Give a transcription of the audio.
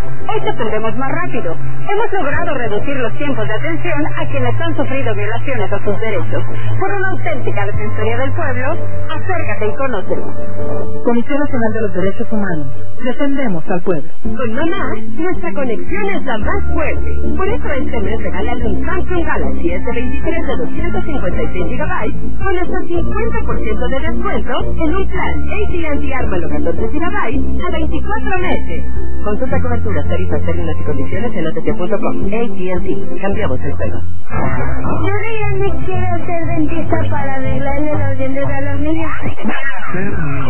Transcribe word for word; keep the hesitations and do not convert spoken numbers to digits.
Hoy te atendemos más rápido. Hemos logrado reducir los tiempos de atención a quienes han sufrido violaciones a sus derechos. Por una auténtica defensoría del pueblo, acércate y conócelo. Comisión Nacional de los Derechos Humanos. Defendemos al pueblo. Con mamá, nuestra conexión es la más fuerte. Por eso este mes regálale un Samsung Galaxy S veintitrés de doscientos cincuenta y seis gigabytes con hasta cincuenta por ciento de descuento en un plan A T and T Ármalo catorce gigabytes a veinticuatro meses. Consulta coberturas, tarifas, términos y condiciones en O T T punto com. A T and T. Cambiamos el juego. Yo realmente quiero ser dentista para arreglarle los dientes a los niños.